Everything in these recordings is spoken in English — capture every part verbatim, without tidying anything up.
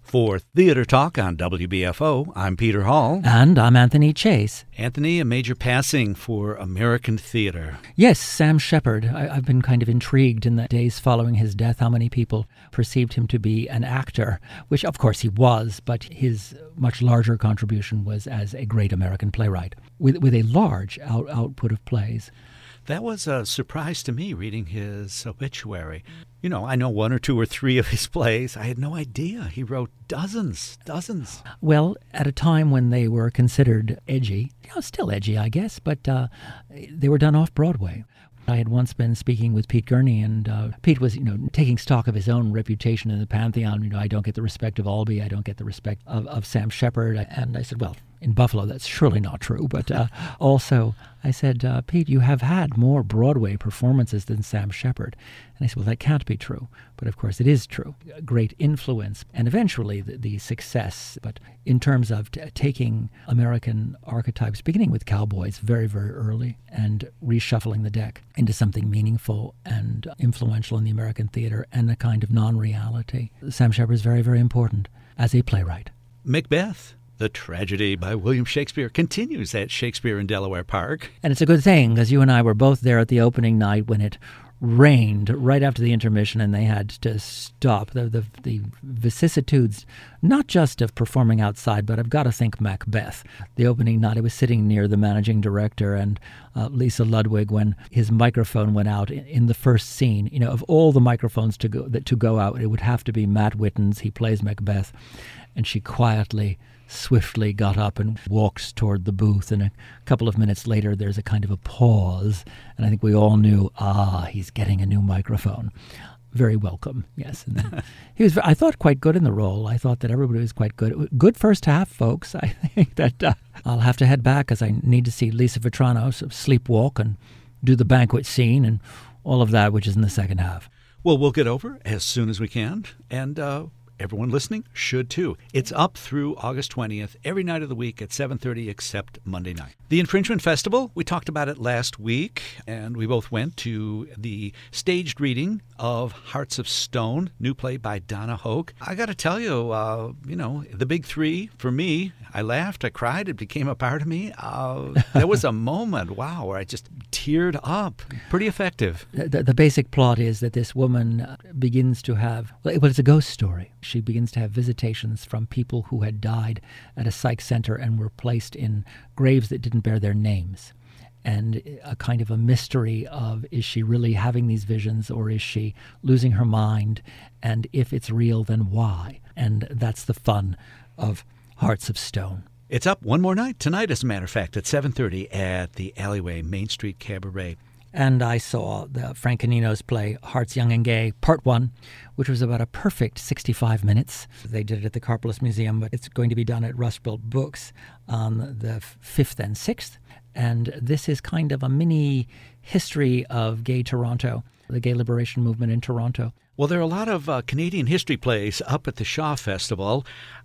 For Theater Talk on W B F O, I'm Peter Hall. And I'm Anthony Chase. Anthony, a major passing for American theater. Yes, Sam Shepard. I, I've been kind of intrigued in the days following his death how many people perceived him to be an actor, which of course he was, but his much larger contribution was as a great American playwright with, with a large out, output of plays. That was a surprise to me reading his obituary. You know, I know one or two or three of his plays. I had no idea. He wrote dozens, dozens. Well, at a time when they were considered edgy, you know, still edgy, I guess, but uh, they were done off-Broadway. I had once been speaking with Pete Gurney, and uh, Pete was, you know, taking stock of his own reputation in the Pantheon. You know, I don't get the respect of Albee. I don't get the respect of, of Sam Shepard. And I said, well, in Buffalo, that's surely not true. But uh, also, I said, uh, Pete, you have had more Broadway performances than Sam Shepard. And I said, well, that can't be true. But of course, it is true. Great influence and eventually the, the success. But in terms of t- taking American archetypes, beginning with cowboys very, very early and reshuffling the deck into something meaningful and influential in the American theater and a kind of non-reality, Sam Shepard is very, very important as a playwright. Macbeth, the tragedy by William Shakespeare, continues at Shakespeare in Delaware Park. And it's a good thing, because you and I were both there at the opening night when it rained right after the intermission, and they had to stop. The, the, the vicissitudes, not just of performing outside, but I've got to think Macbeth. The opening night, I was sitting near the managing director and uh, Lisa Ludwig when his microphone went out in, in the first scene. You know, of all the microphones to go that to go out, it would have to be Matt Whitten's. He plays Macbeth, and she quietly, swiftly got up and walked toward the booth, and a couple of minutes later there's a kind of a pause, and I think we all knew, ah, he's getting a new microphone. Very welcome, yes. And then he was, I thought, quite good in the role. I thought that everybody was quite good. Good first half, folks. I think that uh, I'll have to head back because I need to see Lisa Vitrano so sleepwalk and do the banquet scene and all of that, which is in the second half. Well, we'll get over as soon as we can, and uh everyone listening should too. It's up through August twentieth, every night of the week at seven thirty except Monday night. The Infringement Festival, we talked about it last week, and we both went to the staged reading of Hearts of Stone, new play by Donna Hoke. I got to tell you, uh, you know, the big three, for me, I laughed, I cried, it became a part of me. Uh, there was a moment, wow, where I just teared up. Pretty effective. The, the basic plot is that this woman begins to have, well, it's a ghost story. She begins to have visitations from people who had died at a psych center and were placed in graves that didn't bear their names. And a kind of a mystery of, is she really having these visions or is she losing her mind? And if it's real, then why? And that's the fun of Hearts of Stone. It's up one more night, tonight as a matter of fact, at seven thirty at the Alleyway Main Street Cabaret. And I saw the Frank Canino's play, Hearts Young and Gay, Part one, which was about a perfect sixty-five minutes. They did it at the Carpolis Museum, but it's going to be done at Rust Belt Books on the fifth and sixth. And this is kind of a mini history of gay Toronto, the gay liberation movement in Toronto. Well, there are a lot of uh, Canadian history plays up at the Shaw Festival.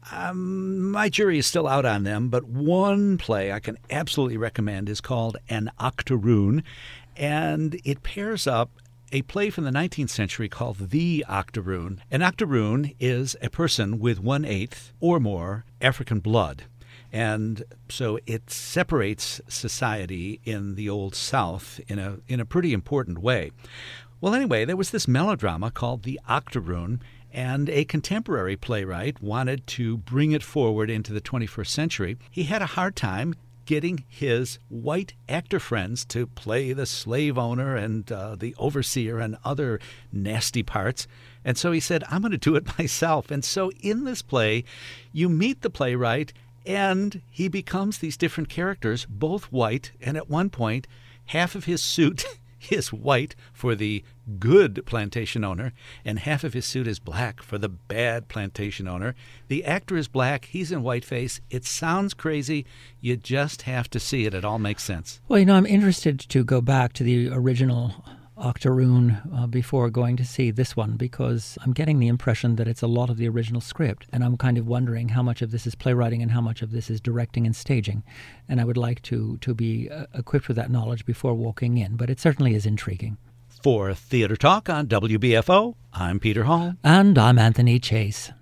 Um, my jury is still out on them, but one play I can absolutely recommend is called An Octoroon, and it pairs up a play from the nineteenth century called The Octoroon. An octoroon is a person with one-eighth or more African blood. And so it separates society in the Old South in a in a pretty important way. Well, anyway, there was this melodrama called The Octoroon, and a contemporary playwright wanted to bring it forward into the twenty-first century. He had a hard time getting his white actor friends to play the slave owner and uh, the overseer and other nasty parts. And so he said, I'm going to do it myself. And so in this play, you meet the playwright, and he becomes these different characters, both white, and at one point, half of his suit is white for the good plantation owner, and half of his suit is black for the bad plantation owner. The actor is black. He's in whiteface. It sounds crazy. You just have to see it. It all makes sense. Well, you know, I'm interested to go back to the original Octoroon uh, before going to see this one, because I'm getting the impression that it's a lot of the original script, and I'm kind of wondering how much of this is playwriting and how much of this is directing and staging, and I would like to to be uh, equipped with that knowledge before walking in, but it certainly is intriguing. For Theater Talk on W B F O, I'm Peter Hall. And I'm Anthony Chase.